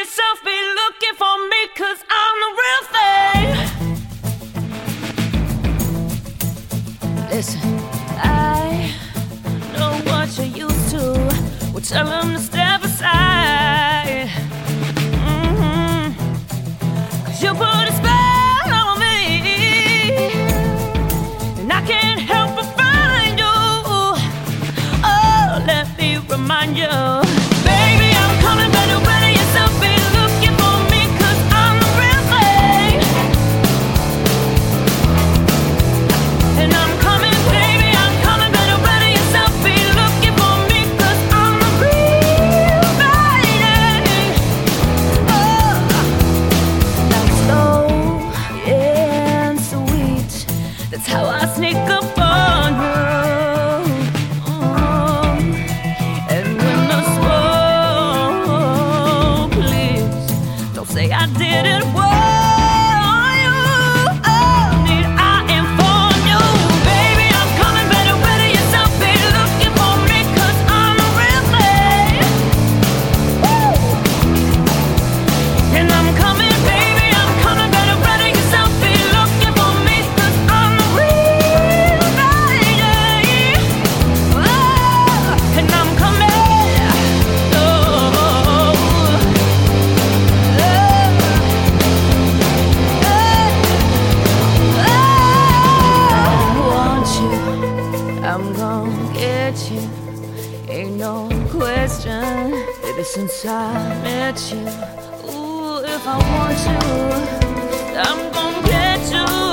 yourself be looking for me, 'cause I'm the real thing. Listen, I know what you're used to. Well, tell them to step aside. 'Cause you put a spell on me, and I can't help but find you. Oh, let me remind you, baby, I'm coming, better ready yourself, be looking for me, 'cause I'm the real thing. And I'm coming, baby, I'm coming, better ready yourself, be looking for me, 'cause I'm the real thing. Oh, now slow and sweet, that's how I sneak up on you. And when the smoke clears, don't say I didn't warn you. Oh, need I inform you, baby, I'm coming, better ready yourself, be looking for me, 'cause I'm the real thing. Woo! And I'm coming, baby, I'm coming, better ready yourself, be looking for me, 'cause I'm the real thing. Oh, and I'm coming. Oh, I want you, I'm gonna get you, ain't no question. Baby, since I met you, ooh, if I want you, I'm gonna get you.